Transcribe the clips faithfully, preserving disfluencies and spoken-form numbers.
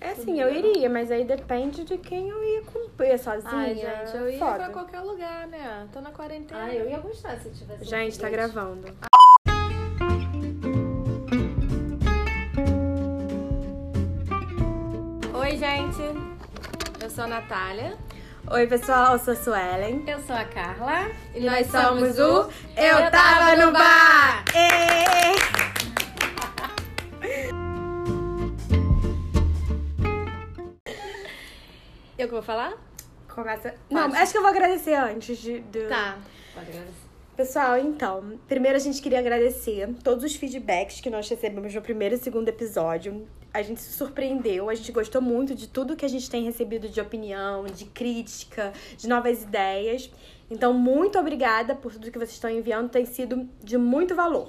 É assim, eu iria, mas aí depende de quem eu ia cumprir sozinha. Ai, gente, eu ia Foda. pra qualquer lugar, né? Tô na quarentena. Ah, eu ia gostar se tivesse. Gente, tá gravando. Oi, gente. Eu sou a Natália. Oi, pessoal, eu sou a Suelen. Eu sou a Carla. E nós somos o Eu Tava no Bar! Ê! Eu que vou falar? Começa... Não, acho que eu vou agradecer antes de... de... Tá, pode agradecer. Pessoal, então, primeiro a gente queria agradecer todos os feedbacks que nós recebemos no primeiro e segundo episódio. A gente se surpreendeu, a gente gostou muito de tudo que a gente tem recebido de opinião, de crítica, de novas ideias. Então, muito obrigada por tudo que vocês estão enviando, tem sido de muito valor.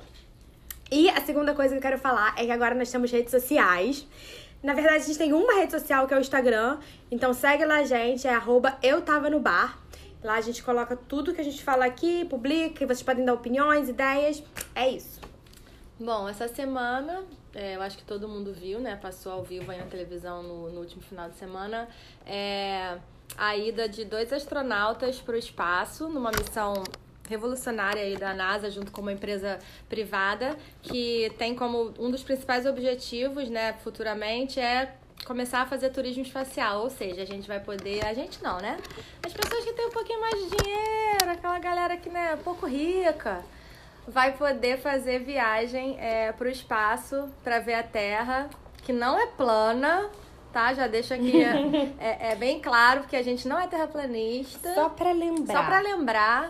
E a segunda coisa que eu quero falar é que agora nós temos redes sociais. Na verdade, a gente tem uma rede social que é o Instagram, então segue lá a gente, é arroba Eu Tava no Bar. Lá a gente coloca tudo que a gente fala aqui, publica, e vocês podem dar opiniões, ideias. É isso. Bom, essa semana, é, eu acho que todo mundo viu, né? Passou ao vivo aí na televisão no, no último final de semana. É, a ida de dois astronautas para o espaço, numa missão revolucionária aí da NASA, junto com uma empresa privada, que tem como um dos principais objetivos, né, futuramente, é começar a fazer turismo espacial, ou seja, a gente vai poder, a gente não, né? As pessoas que têm um pouquinho mais de dinheiro, aquela galera que, né, é pouco rica, vai poder fazer viagem é, pro espaço para ver a Terra, que não é plana, tá? Já deixo aqui, é, é, é bem claro, porque a gente não é terraplanista. Só pra lembrar. Só pra lembrar.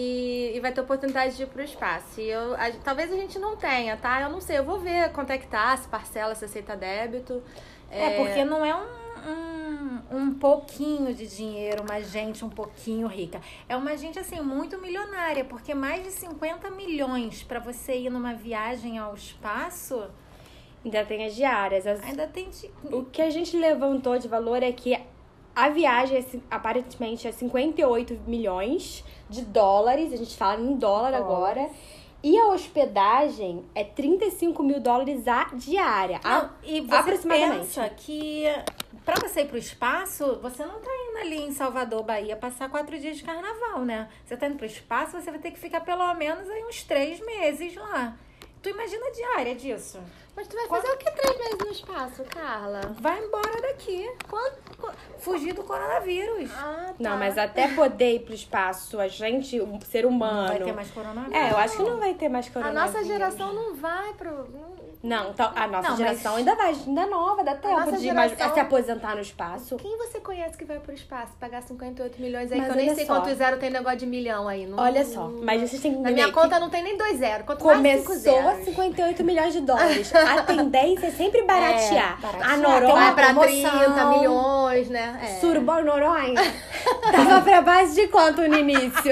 E, e vai ter oportunidade de ir pro espaço. E eu, a, talvez a gente não tenha, tá? Eu não sei, eu vou ver quanto é que tá, se parcela, se aceita débito. É, é porque não é um, um, um pouquinho de dinheiro, uma gente um pouquinho rica. É uma gente, assim, muito milionária, porque mais de cinquenta milhões pra você ir numa viagem ao espaço... Ainda tem as diárias. As... Ainda tem... De... O que a gente levantou de valor é que a viagem, é, aparentemente, é cinquenta e oito milhões de dólares. A gente fala em dólar Dólar. agora. E a hospedagem é trinta e cinco mil dólares a diária. Não, a, e você aproximadamente. pensa que pra você ir pro espaço, você não tá indo ali em Salvador, Bahia, passar quatro dias de carnaval, né? Você tá indo pro espaço, você vai ter que ficar pelo menos aí uns três meses lá. Tu imagina a diária disso. Mas tu vai fazer o que três meses no espaço, Carla? Vai embora daqui. Quanto? Fugir do coronavírus. Ah, tá. Não, mas até poder ir pro espaço, a gente, um ser humano... Não vai ter mais coronavírus. É, eu acho que não vai ter mais A coronavírus. nossa geração não vai pro... Não, então, a nossa Não, geração mas- ainda vai, ainda é nova, dá tempo nossa de mais- geração- se aposentar no espaço. Quem você conhece que vai pro espaço pagar cinquenta e oito milhões aí? Mas Que eu nem olha sei só. quanto zero tem negócio de milhão aí. Não, Olha só, mas vocês têm que Na entender minha que conta não tem nem dois zero. Quanto mais cinco começou a zeros. cinquenta e oito milhões de dólares. A tendência é sempre baratear. É, baratear. A Tem Noronha, uma Vai pra promoção. trinta milhões, né? É. Surubão Noronha, tava pra base de quanto no início?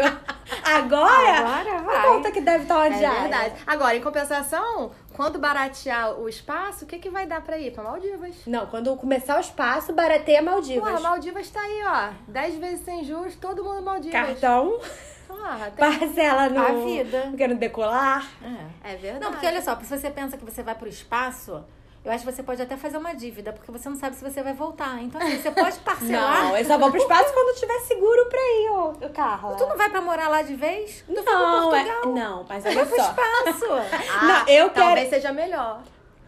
Agora, Agora a vai. conta que deve estar uma É diária. verdade. Agora, em compensação, quando baratear o espaço, o que, que vai dar pra ir? Pra Maldivas. Não, quando começar o espaço, barateia Maldivas. Porra, Maldivas tá aí, ó. dez vezes sem juros, todo mundo Maldivas. Cartão, Porra, tem... parcela no... A vida. Querendo decolar. É. É verdade. Não, porque olha só, se você pensa que você vai pro espaço, eu acho que você pode até fazer uma dívida, porque você não sabe se você vai voltar. Então, assim, você pode parcelar. Não, eu só vou pro espaço quando tiver seguro pra ir, ô, ô, Carla. Tu não vai pra morar lá de vez? Tu Não, vai pra é- Portugal. não, mas olha Vai pro só. espaço. Ah, Não, eu talvez quero- seja melhor.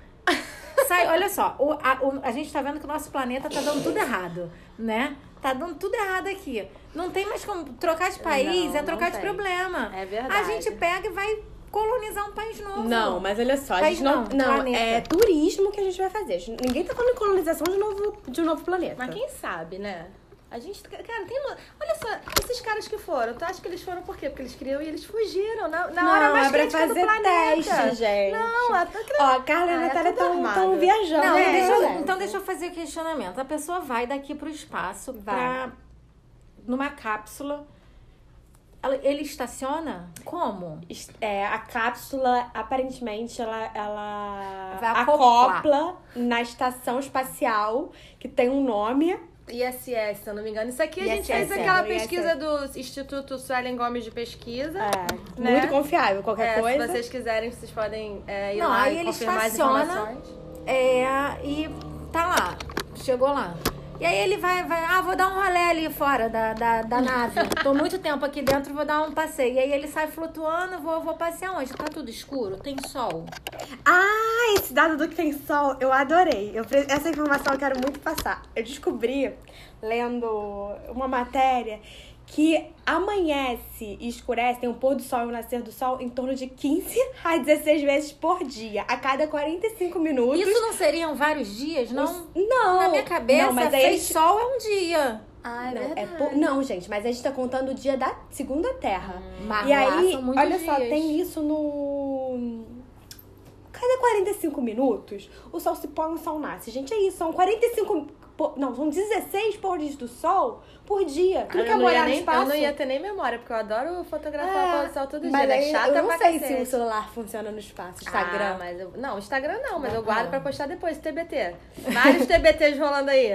Sai, olha só, o, a, o- a gente tá vendo que o nosso planeta tá dando tudo errado, né? Tá dando tudo errado aqui. Não tem mais como trocar de país, Não, é trocar não de tem. problema. É verdade. A gente pega e vai colonizar um país novo. Não, mas olha só, a País gente não, não, não, planeta. é turismo que a gente vai fazer. Ninguém tá falando em colonização de novo, de um novo planeta. Mas quem sabe, né? A gente, cara, tem... no- Olha só, esses caras que foram, tu acha que eles foram por quê? Porque eles queriam e eles fugiram na, na não, hora mais é pra crítica do fazer planeta. teste, gente. Não, é... Ó, a Carla e a Ah, é Natália tudo estão armado. viajando. Não, né? deixa eu- É. então deixa eu fazer o questionamento. A pessoa vai daqui pro espaço, Vai. pra, numa cápsula. Ela- Ele estaciona? Como? É, a cápsula, aparentemente, ela, ela Vai acoplar. acopla na estação espacial, que tem um nome. I S S, se eu não me engano. Isso aqui a I S gente S, fez aquela é, I S S. pesquisa do Instituto Suelen Gomes de Pesquisa. É, Né? muito confiável, qualquer É, coisa. se vocês quiserem, vocês podem é, ir Não, lá aí e ele confirmar as estaciona. informações. É, e tá lá. chegou lá. E aí ele vai, vai, ah, vou dar um rolê ali fora da, da, da nave. Tô muito tempo aqui dentro, vou dar um passeio. E aí ele sai flutuando, vou, vou passear onde? Tá tudo escuro, tem sol. Ah, esse dado do que tem sol, eu adorei. Eu, essa informação eu quero muito passar. Eu descobri, lendo uma matéria, que amanhece e escurece, tem um pôr do sol e um nascer do sol em torno de quinze a dezesseis vezes por dia, a cada quarenta e cinco minutos. Isso não seriam vários dias, não? Os... Não. Na minha cabeça, não, mas aí fez gente... sol é um dia. Ah, é não, verdade. é por... não, gente, mas a gente tá contando o dia da segunda Terra. Hum, mas e lá aí, são muitos olha dias. só, tem isso no... Cada quarenta e cinco minutos, o sol se põe e o sol nasce. Gente, é isso, são quarenta e cinco... Não, são dezesseis pôres do sol por dia. Tu Ah, quer eu, não morar ia no nem, espaço? eu não ia ter nem memória, porque eu adoro fotografar É, o pôr do sol todo dia. mas É aí, chata eu não pra sei cacete. se o celular funciona no espaço, Instagram. Ah, mas eu... Não, Instagram não, mas Não, eu guardo não. pra postar depois, T B T. Vários T B Ts rolando aí.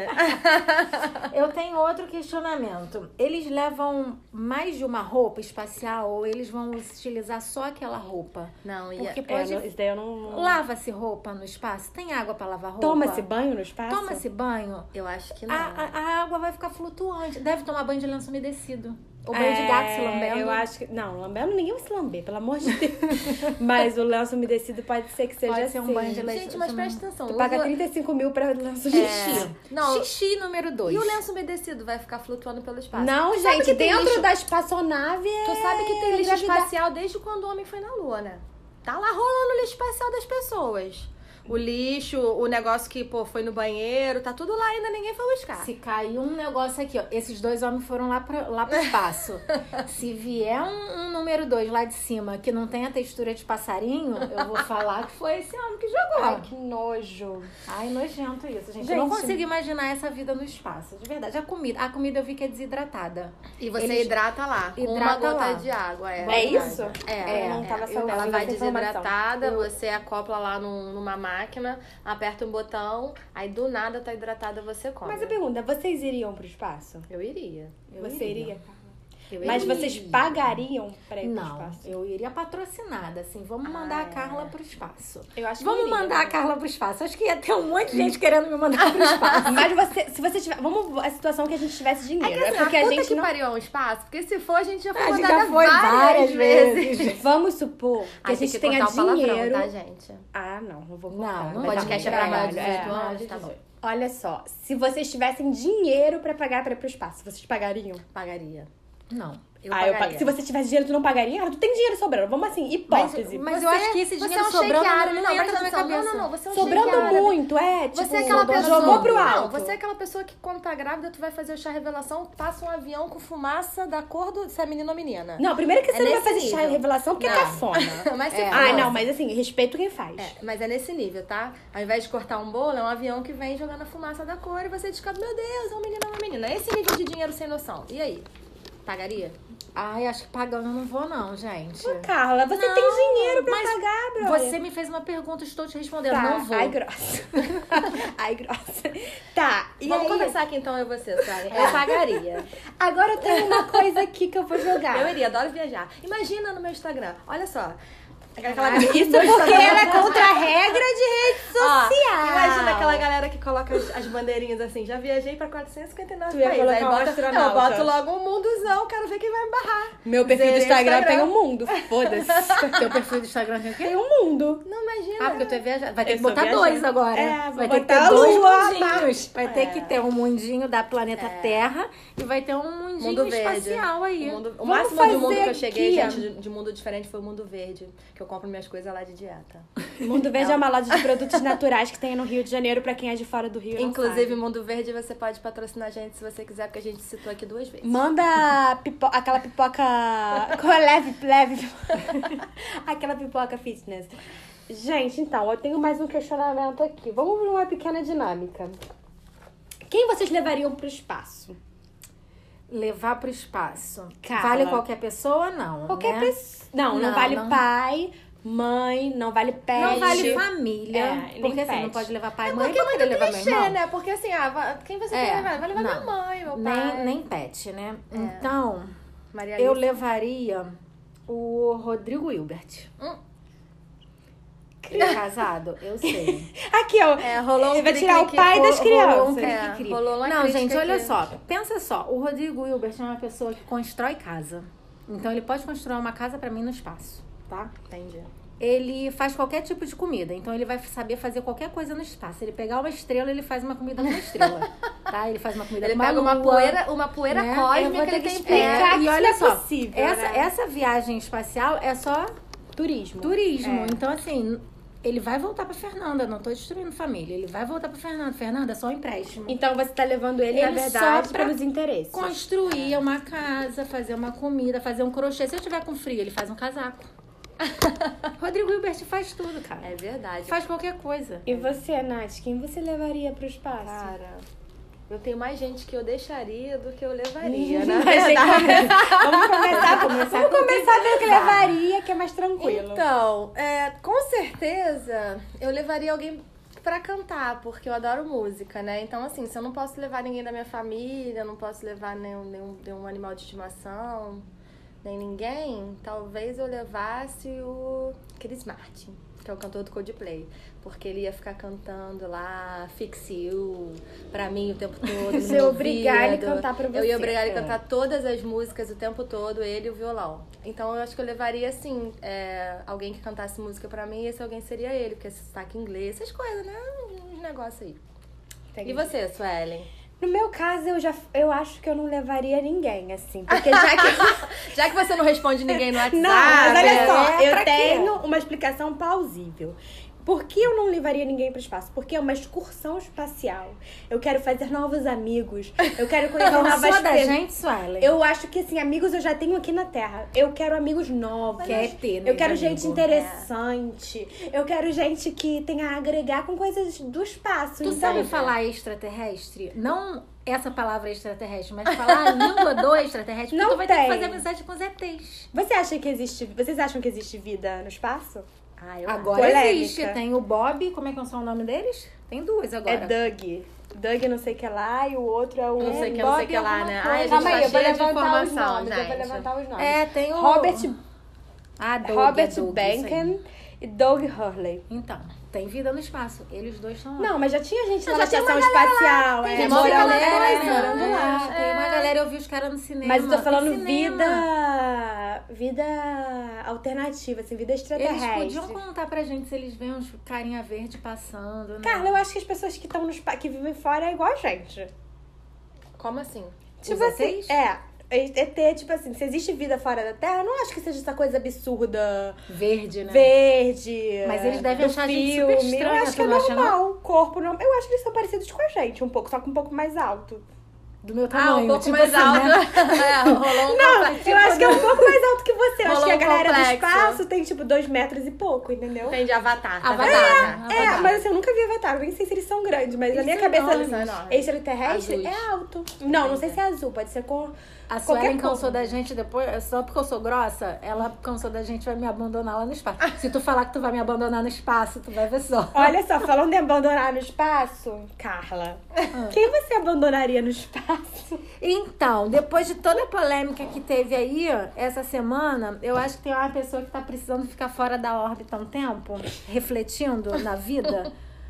Eu tenho outro questionamento. Eles levam mais de uma roupa espacial ou eles vão utilizar só aquela roupa? Não, ia... Porque É, pode... não, isso daí eu não... Lava-se roupa no espaço? Tem água pra lavar roupa? Toma-se banho no espaço? Toma-se banho? Eu acho que não. A, a, a água vai ficar flutuante. Deve tomar banho de lenço umedecido. Ou banho de É, gato se lambendo. Eu acho que... Não, lambendo ninguém vai se lamber, pelo amor de Deus. Mas o lenço umedecido pode ser que seja Pode ser um assim. banho de lenço. Gente, mas presta atenção. Tu o paga uso- trinta e cinco mil pra lenço É. umedecido. Não, Xixi número dois. e o lenço umedecido vai ficar flutuando pelo espaço? Não, Tu sabe gente, que tem dentro lixo- da espaçonave é... Tu sabe que tem lixo gravidade. espacial desde quando o homem foi na Lua, né? Tá lá rolando o lixo espacial das pessoas. O lixo, o negócio que, pô, foi no banheiro, tá tudo lá ainda, ninguém foi buscar. Se cair um negócio aqui, ó. Esses dois homens foram lá, pra, lá pro espaço. Se vier um, um número dois lá de cima que não tem a textura de passarinho, eu vou falar que foi esse homem que jogou. Ai, que nojo. Ai, nojento isso, gente. Gente. Eu não consigo imaginar essa vida no espaço. De verdade. A comida, a comida eu vi que é desidratada. E você Eles- hidrata lá, com uma Hidrata gota lá. de água. É, É verdade. isso? É, Eu não tava é. sabendo Ela dessa vai informação. desidratada, Eu- você acopla lá num- numa máquina, aperta um botão, aí do nada tá hidratada, você come. Mas a pergunta, vocês iriam pro espaço? Eu iria. Eu Você iria. iria, Carla? Eu Mas iria. vocês pagariam pra ir pro Não, espaço? eu iria patrocinada, assim. Vamos mandar Ah, a Carla pro espaço. Eu acho que Vamos eu iria, mandar a né? Carla pro espaço. Acho que ia ter um monte de gente querendo me mandar pro espaço. Mas você, se você tiver... Vamos a situação que a gente tivesse dinheiro. É que assim, porque a a puta gente que não... pariu é um espaço, porque se for, a gente já foi A gente mandada já foi várias, várias vezes. vezes. Vamos supor que Ai, a gente tem que tenha cortar o palavrão, dinheiro... tá, gente? Ah, não, não vou Não, contar. não Vai dar podcast muito é pra maior de trabalho, dezoito é. anos, tá bom. Olha só, se vocês tivessem dinheiro pra pagar pra ir pro espaço, vocês pagariam? Pagaria. Não. Eu ah, eu pagaria. pa- se você tivesse dinheiro, tu não pagaria? Ah, tu tem dinheiro sobrando. Vamos assim, hipótese. Mas Você- eu acho que esse você dinheiro é um sobrando shake árabe, não, não, entra presta na minha atenção. cabeça. Não, não, não, você é um Sobrando shake árabe. muito, é. Tipo, Você é aquela pessoa... jogou pro alto. Não, você é aquela pessoa que quando tá grávida, tu vai fazer o chá revelação, passa um avião com fumaça da cor do... se é menino ou menina. Não, primeiro que É você não vai nesse fazer chá nível. revelação porque é Não. cafona. Mas se É. for... Ah, não, mas assim, respeito quem faz. É, mas é nesse nível, tá? Ao invés de cortar um bolo, é um avião que vem jogando a fumaça da cor e você descobre, meu Deus, é um menino ou uma menina. É esse nível de dinheiro sem noção. E aí? Pagaria? Ai, acho que pagando eu não vou não, gente. Ô, Carla, você Não, tem dinheiro pra mas pagar, brother. Você me fez uma pergunta, estou te respondendo. Tá, Não vou. ai, grossa. Ai, grossa. Tá, e Vamos aí... conversar aqui então, eu e você, sabe? Eu pagaria. Agora eu tenho uma coisa aqui que eu vou jogar. Eu iria, adoro viajar. Imagina no meu Instagram, olha só. Aquela... Ah, isso porque ela é contra a regra de rede Ó, social. imagina aquela galera que coloca as, as bandeirinhas assim, já viajei pra quatrocentos e cinquenta e nove Tu ia países. Aí colocar um bota, astronauta. não, eu boto logo um mundozão, quero ver quem vai me barrar. Meu perfil do Zerei o Instagram, Instagram. tem um mundo. Foda-se. Teu perfil do Instagram tem o quê? Tem um mundo. Não imagina. Ah, porque tu é viajante. Vai ter Eu que sou botar viajante. dois agora. É, vou vai ter que botar ter dois Lua, mundinhos. Vai ter É. que ter um mundinho da planeta Terra e vai ter um mundinho Mundo verde. espacial aí. O, mundo- o Vamos máximo de mundo fazer que eu cheguei, aqui, gente, de, de mundo diferente foi o mundo verde. Que eu compro minhas coisas lá de dieta. Mundo Verde é uma loja de produtos naturais que tem no Rio de Janeiro pra quem é de fora do Rio. não Inclusive, sabe. Mundo Verde, você pode patrocinar a gente se você quiser, porque a gente citou aqui duas vezes. Manda pipo- aquela pipoca. leve, leve. Aquela pipoca fitness. Gente, então, eu tenho mais um questionamento aqui. Vamos para uma pequena dinâmica. Quem vocês levariam pro espaço? Levar pro espaço. Carla. Vale qualquer pessoa? Não. Qualquer né? pessoa. Não, não, Não, vale não. pai, mãe, não vale pet. Não vale família. É, nem porque assim, pet. não pode levar pai e É mãe, porque é vou muito querer levar meu clichê, irmão. né? Porque assim, ah, va- quem você É, quer levar? Vai levar não. minha mãe, meu pai. Nem, nem pet, né? Então, Maria eu Alice. levaria o Rodrigo Hilbert. Hum. Casado, eu sei. Aqui, ó. É, rolou um Vai tirar o cri-cri-cri. pai das Rolou um crianças. cri-cri-cri. É, rolou uma Não, crítica gente, olha aqui. só. Pensa só. O Rodrigo Hilbert é uma pessoa que constrói casa. Então, ele pode construir uma casa pra mim no espaço, tá? Entendi. Ele faz qualquer tipo de comida. Então, ele vai saber fazer qualquer coisa no espaço. Ele pegar uma estrela, ele faz uma comida com uma estrela. Tá? Ele faz uma comida Ele com uma pega uma lua, poeira, uma poeira né? Eu vou cósmica, ter ele que tem explicar pé. que E isso olha não é só, possível, essa, né? essa viagem espacial é só Turismo. turismo. É. Então, assim, ele vai voltar pra Fernanda. Não tô destruindo família. Ele vai voltar pra Fernanda. Fernanda, é só um empréstimo. Então você tá levando ele, na Ele verdade, só pra pelos interesses. Construir uma casa, fazer uma comida, fazer um crochê. Se eu tiver com frio, ele faz um casaco. Rodrigo Hilbert faz tudo, cara. É verdade. Faz qualquer coisa. E você, Nath, quem você levaria pro espaço? Cara, eu tenho mais gente que eu deixaria do que eu levaria, né? Mas tem que começar- Vamos começar, começar vamos com começar quem pelo que vai. levaria, que é mais tranquilo. Então, é, com certeza eu levaria alguém pra cantar, porque eu adoro música, né? Então, assim, se eu não posso levar ninguém da minha família, eu não posso levar nenhum, nenhum, nenhum animal de estimação, nem ninguém, talvez eu levasse o Chris Martin, que é o cantor do Coldplay. Porque ele ia ficar cantando lá, Fix You, pra mim o tempo todo. no Você meu obrigar ele a ouvido. cantar pra Eu você. ia obrigar ele a É. cantar todas as músicas o tempo todo, ele e o violão. Então eu acho que eu levaria, assim, é, alguém que cantasse música pra mim, e esse alguém seria ele, porque esse sotaque inglês, essas coisas, né? Uns negócios aí. Entendi. E você, Suelen? No meu caso, eu já eu acho que eu não levaria ninguém, assim. Porque já que. Já que você não responde ninguém no WhatsApp... Não, mas olha só, é, pra eu quê? tenho uma explicação plausível. Por que eu não levaria ninguém para o espaço? Porque é uma excursão espacial. Eu quero fazer novos amigos. Eu quero conhecer Cansou novas da pessoas. gente, Suelen? Eu acho que, assim, amigos eu já tenho aqui na Terra. Eu quero amigos novos. Quer ter, né, Eu quero de gente amigo? interessante. Eu quero gente que tenha a agregar com coisas do espaço. Tu então- sabe falar extraterrestre? Não essa palavra extraterrestre, mas falar a língua do extraterrestre. Porque Não tu vai ter tem. que fazer amizade com os E Tês. Você acha que existe... Vocês acham que existe vida no espaço? Ah, eu Agora Polêmica. existe. Tem o Bob, como é que são o nome deles? Tem duas agora. É Doug. Doug não sei o que lá e o outro é o... Não sei o que, Bob não sei o que lá, alguma né? coisa. Ai, a gente Calma tá aí, eu vou cheia de levantar os informação, nomes. Eu vou gente. levantar os nomes. É, tem o... Robert, Ah, Doug, Robert é Doug, isso aí. Benken e Doug Hurley. Então, tem vida no espaço. Eles dois estão lá. Não, mas já tinha gente lá Já na tinha estação uma galera espacial. lá. Tem é, gente morando que fica lá lá, dois morando anos. lá. Tem uma galera, eu vi os caras no cinema. Mas eu tô Tem falando cinema. vida... Vida alternativa, assim, vida Eles extraterrestre. podiam contar pra gente se eles veem uns carinha verde passando, né? Carla, eu acho que as pessoas que estão no espaço, que vivem fora é igual a gente. Como assim? Tipo Os assim, E Tês? é... É ter, tipo assim, se existe vida fora da Terra, eu não acho que seja essa coisa absurda, Verde, né? verde. Mas eles devem do achar a gente filme. super estranha, Eu acho que é tu não acha, normal. Corpo não. Eu acho que eles são parecidos com a gente, um pouco, só que um pouco mais alto. Do meu Ah, tamanho. um pouco tipo mais assim, alto. né? É, rolou um Não, complexo. eu acho que é um pouco mais alto que você. Eu acho Rolou que a um galera do complexo. espaço tem, tipo, dois metros e pouco, entendeu? Tem de Avatar, tá Avatar. vendo? Ah, É, Avatar. mas assim, eu nunca vi Avatar, eu nem sei se eles são grandes, mas na Eles minha são cabeça enormes, são enormes. extraterrestre Azuis. é alto. Não, não sei se é azul, pode ser cor. A Qualquer Suelen cansou cor. da gente depois, só porque eu sou grossa, ela cansou da gente e vai me abandonar lá no espaço. Se tu falar que tu vai me abandonar no espaço, tu vai ver só. Olha só, falando de abandonar no espaço, Carla, quem você abandonaria no espaço? Então, depois de toda a polêmica que teve aí, essa semana, eu acho que tem uma pessoa que tá precisando ficar fora da órbita há um tempo, refletindo na vida,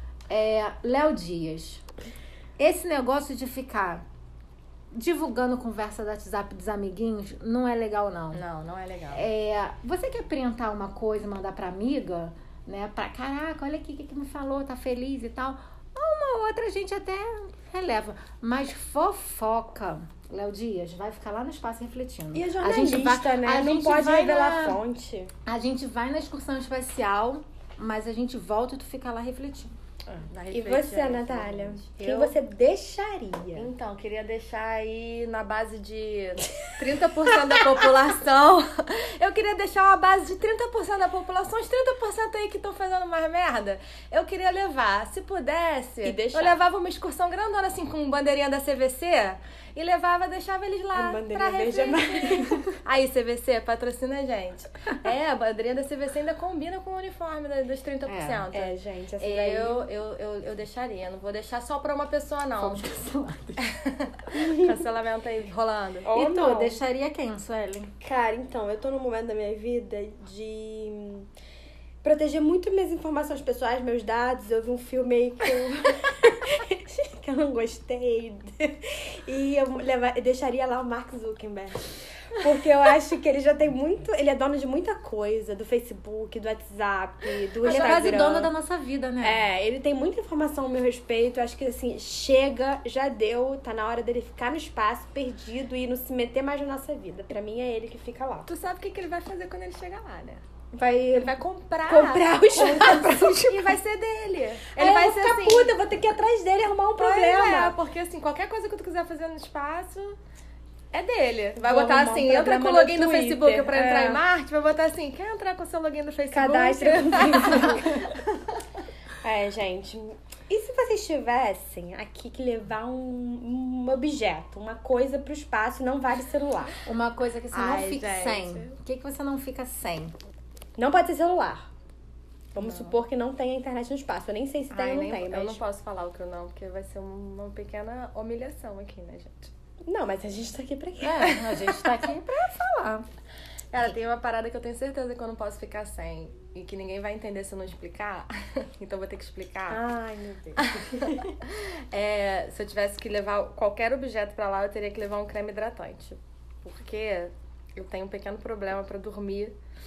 é Léo Dias. Esse negócio de ficar divulgando conversa do WhatsApp dos amiguinhos não é legal, não. Não, não é legal. É, você quer printar uma coisa e mandar pra amiga, né? Pra caraca, olha aqui o que, que me falou, tá feliz e tal. Uma outra a gente até releva. Mas fofoca, Léo Dias, vai ficar lá no espaço refletindo. E a gente jornalista, vai- né? a não gente pode vai revelar na- fonte. A gente vai na excursão espacial, mas a gente volta e tu fica lá refletindo. Na E refletir, você, Natália? Quem Eu- você deixaria? Então, queria deixar aí na base de trinta por cento da população. Eu queria deixar uma base de trinta por cento da população, os trinta por cento aí que estão fazendo mais merda. Eu queria levar, se pudesse, E deixar. eu levava uma excursão grandona assim com bandeirinha da C V C e levava, deixava eles lá A bandeirinha pra verde e refletir. Aí, C V C, patrocina a gente. É, a bandeirinha da C V C ainda combina com o uniforme da- dos trinta por cento. É, gente, essa daí... Eu, eu, eu, eu deixaria, não vou deixar só pra uma pessoa, não. Fomos cancelados. Cancelamento aí rolando. Ou e tu, não. deixaria quem, Suelen? Cara, então, eu tô num momento da minha vida de... proteger muito minhas informações pessoais, meus dados. Eu vi um filme aí que eu, que eu não gostei. E eu, levar, eu deixaria lá o Mark Zuckerberg. Porque eu acho que ele já tem muito... Ele é dono de muita coisa. Do Facebook, do WhatsApp, do Ele Instagram. é quase dono da nossa vida, né? É, ele tem muita informação ao meu respeito. Eu acho que, assim, chega, já deu. Tá na hora dele ficar no espaço, perdido, e não se meter mais na nossa vida. Pra mim, é ele que fica lá. Tu sabe o que, que ele vai fazer quando ele chegar lá, né? Vai, Ele vai comprar. comprar o espaço. E vai ser dele. Ele Aí vai eu ser vou ficar assim. puta, eu vou ter que ir atrás dele e arrumar um Pois problema. É, porque assim, qualquer coisa que tu quiser fazer no espaço é dele. Vai Vou botar arrumar um assim, entra programa com o no login do Twitter, Facebook pra entrar é. em Marte, vai botar assim, quer entrar com o seu login do Facebook? Cadastro com Facebook. É, gente. E se vocês tivessem aqui que levar um, um objeto, uma coisa pro espaço, não vale celular. Uma coisa que você não Ai, fica gente. sem. O que, que você não fica sem? Não pode ser celular. Vamos supor que não tenha internet no espaço. Eu nem sei se tem Ai, ou não nem- tem, mas... Eu não posso falar o que eu não, porque vai ser uma pequena humilhação aqui, né, gente? Não, mas a gente tá aqui pra quê? É, a gente tá aqui pra falar. Cara, tem uma parada que eu tenho certeza que eu não posso ficar sem e que ninguém vai entender se eu não explicar, então eu vou ter que explicar. Ai, meu Deus. É, se eu tivesse que levar qualquer objeto pra lá, eu teria que levar um creme hidratante. Porque eu tenho um pequeno problema pra dormir.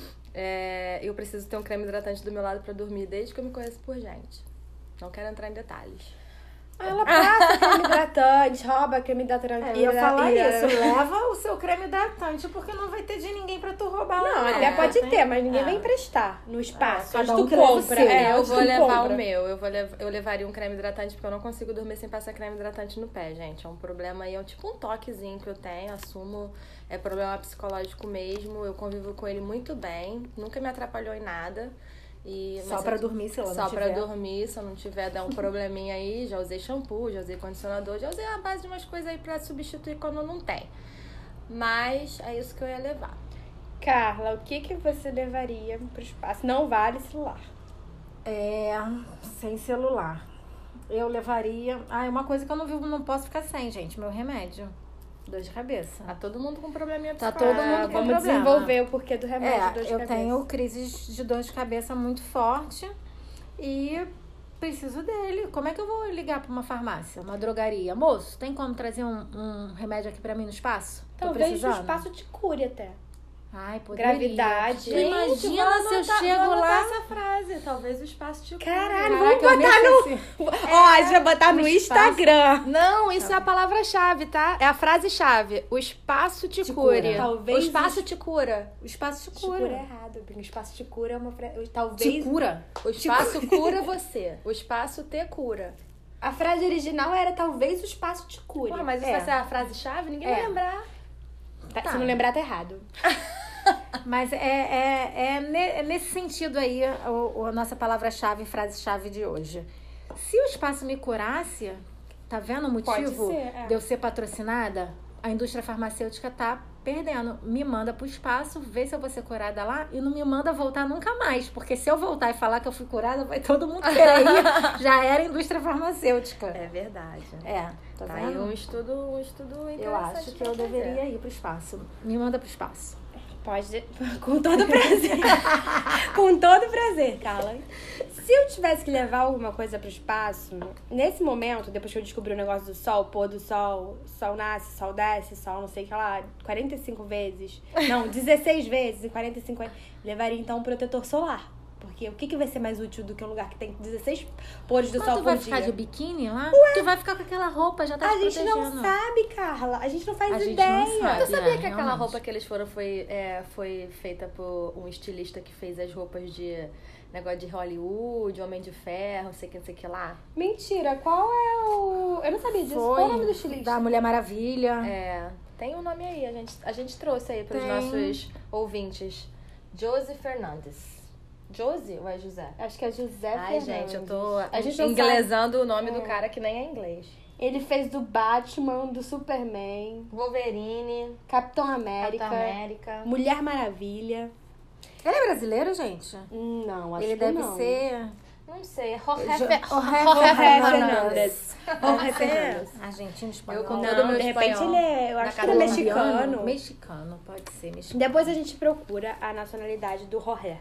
É, eu preciso ter um creme hidratante do meu lado pra dormir desde que eu me conheço por gente. Não quero entrar em detalhes. Ela passa creme hidratante, rouba creme hidratante. É, eu ia falar e- isso. Leva o seu creme hidratante, porque não vai ter de ninguém pra tu roubar lá. Não, né? até pode Tem- ter, mas ninguém é. vai emprestar no espaço. É, onde cada um tu que leva o compra. seu. É, eu onde vou tu levar compra. o meu. Eu, vou lev- eu levaria um creme hidratante, porque eu não consigo dormir sem passar creme hidratante no pé, gente. É um problema aí, é um, tipo um toquezinho que eu tenho, assumo. É problema psicológico mesmo. Eu convivo com ele muito bem. Nunca me atrapalhou em nada. E, Só mas pra eu- dormir, se ela Só não pra tiver. dormir, se eu não tiver dar um probleminha aí, já usei shampoo, já usei condicionador, já usei a base de umas coisas aí pra substituir quando não tem. Mas é isso que eu ia levar. Carla, o que que você levaria pro espaço? Não vale celular. É, sem celular. Eu levaria... Ah, é uma coisa que eu não vivo, não posso ficar sem, gente. Meu remédio. Dor de cabeça. Tá todo mundo com probleminha Tá psicológico. todo mundo Ah, com vamos problema. desenvolver o porquê do remédio É, de dor de eu cabeça. tenho crises de dor de cabeça muito forte e preciso dele. Como é que eu vou ligar pra uma farmácia, uma drogaria? Moço, tem como trazer um, um remédio aqui pra mim no espaço? Tô Talvez o precisando. espaço te cure até. Ai, poderia. Gravidade. Tu imagina se eu chego vou lá... essa frase. Talvez o espaço te cure. Caralho, Caraca, vamos eu nem botar no... sei se- Ó, a gente vai botar no, no Instagram. Não, isso é a palavra-chave, tá? É a frase-chave. O espaço te, Te cure. cura. Talvez o espaço os- te cura. O espaço te Te cura cura. é errado, porque o espaço te cura é uma... fra- Talvez... Te cura? O espaço cura você. O espaço te cura. A frase original era talvez o espaço te cure. Pô, mas isso É. vai ser a frase-chave? Ninguém É. vai lembrar. Tá, Tá. Se não lembrar, tá errado. Mas é, é, é, ne- é nesse sentido aí o, o- a nossa palavra-chave, frase-chave de hoje. Se o espaço me curasse, tá vendo o Pode motivo ser, é. de eu ser patrocinada? A indústria farmacêutica tá perdendo. Me manda pro espaço, vê se eu vou ser curada lá e não me manda voltar nunca mais. Porque se eu voltar e falar que eu fui curada, vai todo mundo querer ir. Já era indústria farmacêutica. É verdade. É, tá Tá vendo? aí um estudo, um estudo interessante. Eu acho que pra eu fazer. deveria ir pro espaço. Me manda pro espaço. Pode, com todo prazer. Com todo prazer, Carla. Se eu tivesse que levar alguma coisa pro espaço, nesse momento, depois que eu descobri o negócio do sol, pôr do sol, sol nasce, sol desce, sol não sei o que lá, quarenta e cinco vezes, não, dezesseis vezes em quarenta e cinco, levaria então um protetor solar. Porque o que, que vai ser mais útil do que um lugar que tem dezesseis pôres do Mas sol tu por vai dia? ficar de biquíni lá? Tu vai ficar com aquela roupa, já tá A te gente não protegendo. sabe, Carla. A gente não faz A gente ideia. não sabe. Tu sabia É, que aquela realmente. roupa que eles foram foi, é, foi feita por um estilista que fez as roupas de negócio de Hollywood, Homem de Ferro, não sei o que, não sei o que lá? Mentira, qual é o... Eu não sabia disso. Foi Qual é o nome do estilista? da Mulher Maravilha. É, tem um nome aí, a gente, a gente trouxe aí para os Tem. nossos ouvintes. Josie Fernandes. Josie ou é José? Acho que é José Ai, Fernandes. gente, eu tô A gente não inglesando o nome É. do cara que nem é inglês. Ele fez do Batman, do Superman, Wolverine, Capitão América, Capitão América. Mulher Maravilha. Ele é brasileiro, gente? Não, acho Ele que deve não. ser... Não sei, Jorge, Jo- Fe- Jorge Jorge Fernandes. Fernandes. Jorge Fernandes. Argentino, espanhol. Eu com Não, todo o meu de repente espanhol. ele é, eu Da acho que ele é Colômbia. mexicano. Mexicano, pode ser mexicano. Depois a gente procura a nacionalidade do Jorge.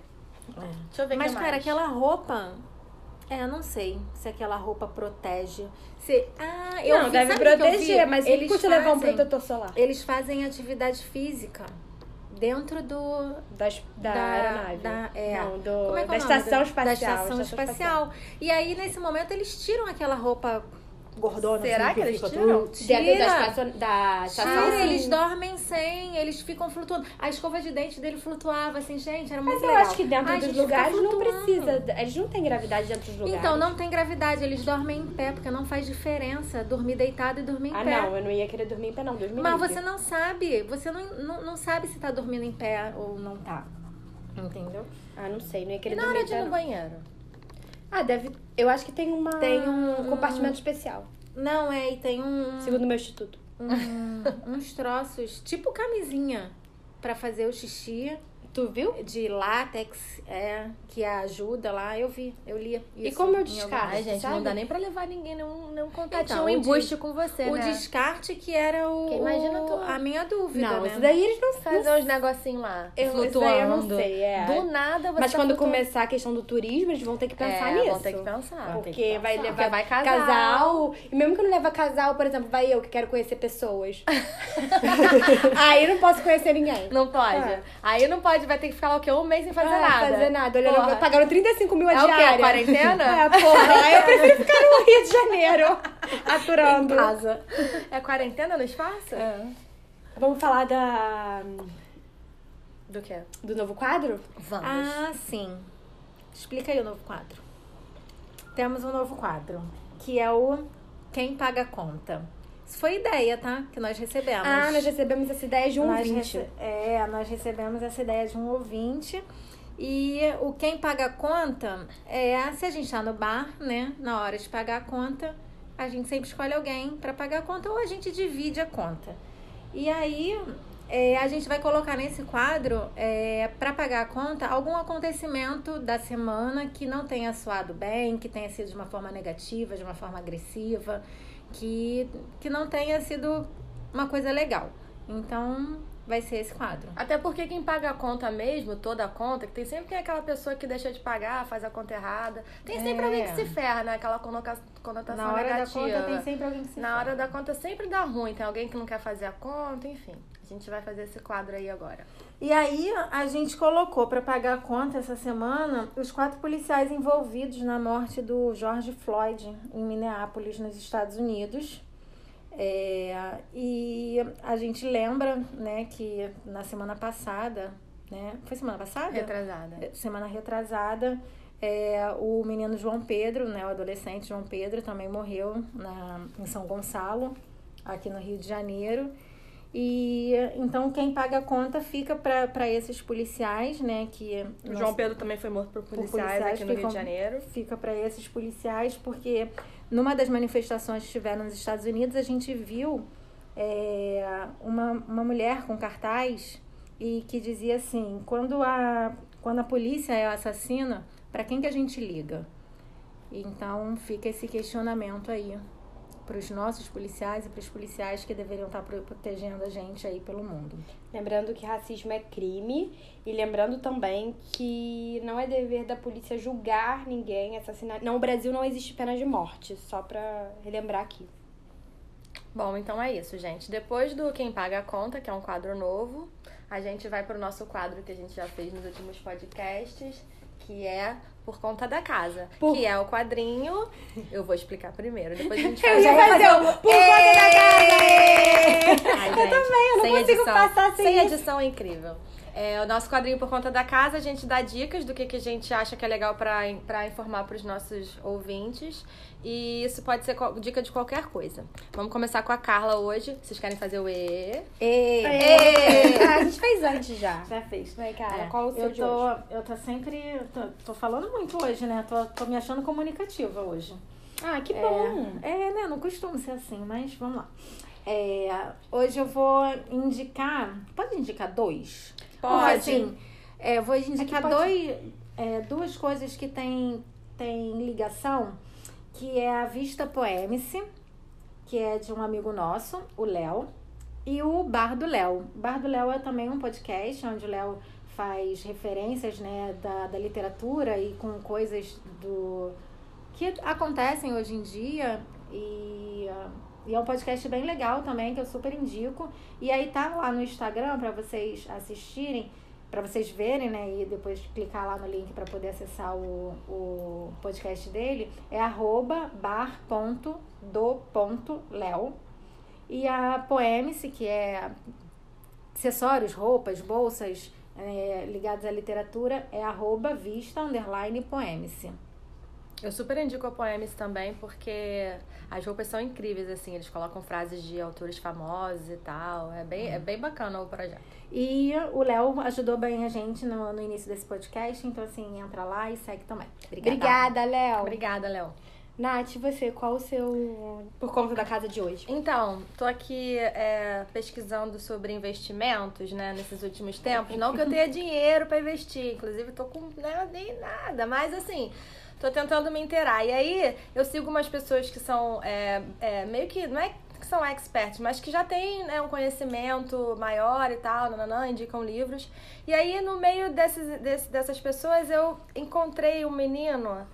É. Deixa eu ver. Mas, que cara, mais. aquela roupa... É, eu não sei se aquela roupa protege. Se... Ah, eu Não, vi, deve sabe o que eu proteger, vi? mas eles custa levar um fazem- protetor solar. Eles fazem atividade física dentro do... Das, da, Da- aeronave. da- é. Não, do, Como é que da é o nome? estação Da- espacial. Da estação espacial. E aí, nesse momento, eles tiram aquela roupa gordona. Será assim, que eles fica tiram? tudo- Dentro da, Tira! estação, da estação. Tira, sim. eles dormem sem, eles ficam flutuando. A escova de dente dele flutuava, assim, gente, era muito Mas eu legal. acho que dentro Ai, dos gente, fica lugares não flutuando. precisa. Eles não têm gravidade dentro dos lugares. Então, não tem gravidade, eles dormem em pé, porque não faz diferença dormir deitado e dormir em Ah, pé. não, eu não ia querer dormir em pé, não. Deus me Mas livre. você não sabe, você não, não, não sabe se tá dormindo em pé ou não tá. Entendeu? Ah, não sei, não ia querer E na dormir hora em de ir pé, no não. banheiro? Ah, deve. Eu acho que tem uma. Tem um- compartimento especial. Não, é, e tem um, Segundo o meu instituto. um- uns troços, tipo camisinha, pra fazer o xixi. Tu viu? De látex, é, que ajuda lá, eu vi, eu li. E isso como eu em descarto? algum- Ai, gente, sabe? não dá nem pra levar ninguém nenhum, nenhum contatinho, Então, um o embuste des- com você, O né? descarte que era o, Porque imagina tu- a minha dúvida, Não, né? isso daí eles não Fazer uns negocinhos lá, Eu- isso flutuando. daí eu não sei, é. Do nada você Mas tá quando flutuando. começar a questão do turismo, eles vão ter que pensar É, nisso. vão ter que pensar. Vão ter que Porque vai pensar. levar Porque vai casal. E mesmo que não leva casal, por exemplo, vai eu que quero conhecer pessoas. Aí eu não posso conhecer ninguém. Não pode. É. Aí não pode, vai ter que ficar lá o quê? Um mês sem fazer Ah, nada. fazer nada. Olhando, Porra. pagaram trinta e cinco mil a É o quê? diária. Quarentena? É, porra. Aí eu prefiro ficar no Rio de Janeiro, aturando. Em casa. É quarentena no espaço? É. Vamos falar da... Do quê? do novo quadro? Vamos. Ah, sim. Explica aí o novo quadro. Temos um novo quadro, que é o Quem Paga a Conta. Isso foi ideia, tá? Que nós recebemos. Ah, nós recebemos essa ideia de um Nós ouvinte. rece- É, nós recebemos essa ideia de um ouvinte. E o quem paga a conta é se a gente tá no bar, né? Na hora de pagar a conta, a gente sempre escolhe alguém para pagar a conta ou a gente divide a conta. E aí é, a gente vai colocar nesse quadro é, para pagar a conta algum acontecimento da semana que não tenha soado bem, que tenha sido de uma forma negativa, de uma forma agressiva, que, que não tenha sido uma coisa legal. Então, vai ser esse quadro. Até porque quem paga a conta mesmo, toda a conta, que tem sempre tem aquela pessoa que deixa de pagar, faz a conta errada. Tem sempre É. alguém que se ferra, né? Aquela conoca- conotação Na hora negativa. da conta tem sempre alguém que se Na ferra. hora da conta sempre dá ruim. Tem alguém que não quer fazer a conta, enfim. A gente vai fazer esse quadro aí agora. E aí, a gente colocou para pagar a conta essa semana os quatro policiais envolvidos na morte do George Floyd em Minneapolis, nos Estados Unidos. É, e a gente lembra, né, que na semana passada, né? Foi semana passada? Retrasada. Semana retrasada, é, o menino João Pedro, né, o adolescente João Pedro, também morreu na, em São Gonçalo, aqui no Rio de Janeiro. E então quem paga a conta fica para esses policiais, né? Que O nós- João Pedro também foi morto por policiais, policiais aqui no Rio ficam- de Janeiro. Fica para esses policiais, porque numa das manifestações que tiveram nos Estados Unidos, a gente viu é, uma, uma mulher com cartaz e que dizia assim: quando a, quando a polícia é assassina, para quem que a gente liga? Então fica esse questionamento aí para os nossos policiais e para os policiais que deveriam estar pro- protegendo a gente aí pelo mundo. Lembrando que racismo é crime e lembrando também que não é dever da polícia julgar ninguém, assassinar. Não, no Brasil não existe pena de morte, só pra relembrar aqui. Bom, então é isso, gente. Depois do Quem Paga a Conta, que é um quadro novo, a gente vai pro nosso quadro que a gente já fez nos últimos podcasts, que é Por Conta da Casa. Por- Que é o quadrinho... Eu vou explicar primeiro, depois a gente Eu faz... ia fazer o Por Conta da Casa! Ai, Eu gente, também, eu não sem consigo edição, passar sem Sem isso. edição é incrível. É, o nosso quadrinho Por Conta da Casa, a gente dá dicas do que, que a gente acha que é legal pra, pra informar pros nossos ouvintes. E isso pode ser co- dica de qualquer coisa. Vamos começar com a Carla hoje. Vocês querem fazer o E? Ei! Ei! Ah, a gente fez antes já. Já fez. Vai, cara, É, qual o seu eu de tô, hoje? Eu tô sempre... Tô, tô falando muito hoje, né? Tô, tô me achando comunicativa hoje. Ah, que bom! É, né? Não costumo ser assim, mas vamos lá. É, hoje eu vou indicar... Pode indicar dois? Pode. Porque, assim, é, eu vou indicar pode. dois, é, duas coisas que têm tem ligação, que é a Vista Poemice, que é de um amigo nosso, o Léo, e o Bar do Léo. O Bar do Léo é também um podcast onde o Léo faz referências, né, da, da literatura e com coisas do que acontecem hoje em dia. E, e é um podcast bem legal também, que eu super indico. E aí tá lá no Instagram para vocês assistirem, para vocês verem, né, e depois clicar lá no link para poder acessar o, o podcast dele. É arroba bar ponto do ponto leo. E a Poemice, que é acessórios, roupas, bolsas é, ligados à literatura, é arroba vista underline Poemice. Eu super indico a Poemice também, porque as roupas são incríveis, assim, eles colocam frases de autores famosos e tal. É bem, é bem bacana o projeto. E o Léo ajudou bem a gente no, no início desse podcast, então assim, entra lá e segue também. Obrigada, Obrigada Léo. Obrigada, Léo. Nath, você, qual o seu... por conta da casa de hoje? Então, tô aqui é, pesquisando sobre investimentos, né, nesses últimos tempos. Não que eu tenha dinheiro para investir, inclusive tô com né, nem nada, mas assim, tô tentando me inteirar. E aí, eu sigo umas pessoas que são é, é, meio que, não é que são experts, mas que já têm né, um conhecimento maior e tal, nananã, indicam livros. E aí, no meio desses, desse, dessas pessoas, eu encontrei um menino...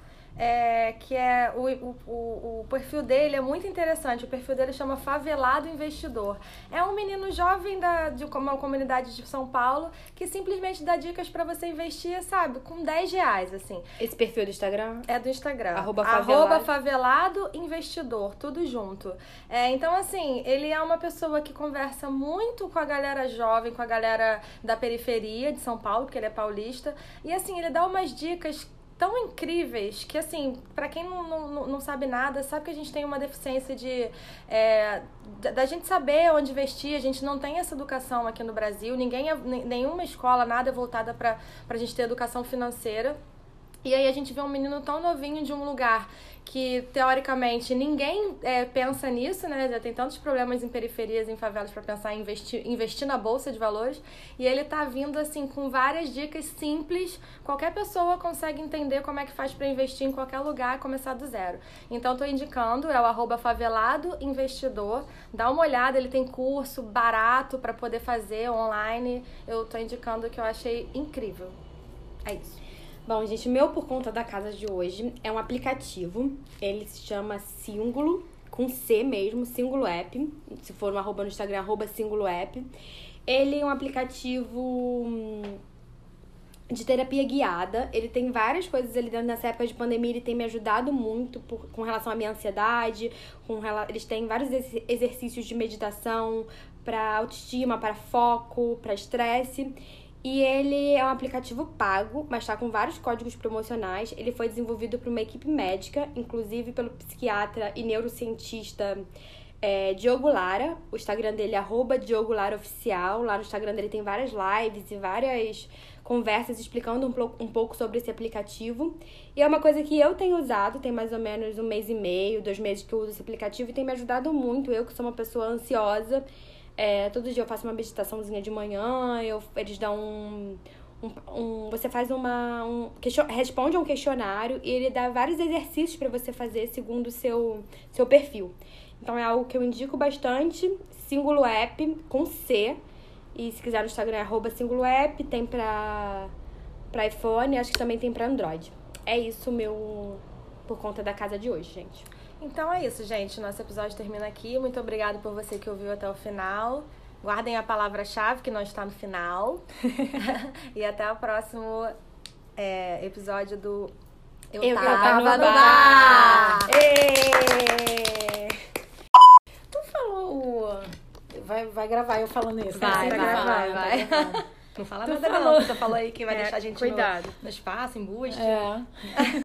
É, que é o, o, o perfil dele é muito interessante. O perfil dele chama Favelado Investidor. É um menino jovem da, de uma comunidade de São Paulo que simplesmente dá dicas pra você investir, sabe, com dez reais, assim. Esse perfil do Instagram? É do Instagram. Arroba favelado. Arroba favelado investidor, tudo junto. É, então, assim, ele é uma pessoa que conversa muito com a galera jovem, com a galera da periferia de São Paulo, porque ele é paulista. E, assim, ele dá umas dicas tão incríveis que, assim, pra quem não, não, não sabe nada, sabe que a gente tem uma deficiência de... É, da gente saber onde investir. A gente não tem essa educação aqui no Brasil. Ninguém, nenhuma escola, nada é voltada pra, pra gente ter educação financeira. E aí a gente vê um menino tão novinho de um lugar que, teoricamente, ninguém é, pensa nisso, né? Já tem tantos problemas em periferias, em favelas, para pensar em investir, investir na bolsa de valores. E ele tá vindo, assim, com várias dicas simples. Qualquer pessoa consegue entender como é que faz para investir em qualquer lugar e começar do zero. Então, tô indicando, é o arroba favelado investidor. Dá uma olhada, ele tem curso barato para poder fazer online. Eu tô indicando que eu achei incrível. É isso. Bom, gente, o meu por conta da casa de hoje é um aplicativo. Ele se chama Singulo, com C mesmo, Singulo App. Se for no arroba no Instagram, arroba Singulo App. Ele é um aplicativo de terapia guiada. Ele tem várias coisas ali dentro. Nessa época de pandemia, ele tem me ajudado muito por, com relação à minha ansiedade. Com, eles têm vários exercícios de meditação para autoestima, para foco, para estresse. E ele é um aplicativo pago, mas tá com vários códigos promocionais. Ele foi desenvolvido por uma equipe médica, inclusive pelo psiquiatra e neurocientista é, Diogo Lara. O Instagram dele é arroba Diogo Lara Oficial. Lá no Instagram dele tem várias lives e várias conversas explicando um, um pouco sobre esse aplicativo. E é uma coisa que eu tenho usado, tem mais ou menos um mês e meio, dois meses que eu uso esse aplicativo e tem me ajudado muito. Eu que sou uma pessoa ansiosa, É, todo dia eu faço uma meditaçãozinha de manhã, eu, eles dão um, um, um... Você faz uma... Um, question, responde a um questionário e ele dá vários exercícios para você fazer segundo o seu, seu perfil. Então é algo que eu indico bastante. Singulo App, com C. E se quiser no Instagram é arroba Singulo App. Tem pra, pra iPhone, acho que também tem pra Android. É isso, meu... por conta da casa de hoje, gente. Então é isso, gente. Nosso episódio termina aqui. Muito obrigada por você que ouviu até o final. Guardem a palavra-chave que não está no final. E até o próximo é, episódio do Eu, Eu Tava, tava no, no Bar! bar. Tu falou... Vai, vai gravar eu falando isso. Vai, vai, vai, gravar, vai. vai. vai. Não fala tu nada falou. não. Tu falou aí que vai é, deixar a gente cuidado. No, no espaço, em busto. É.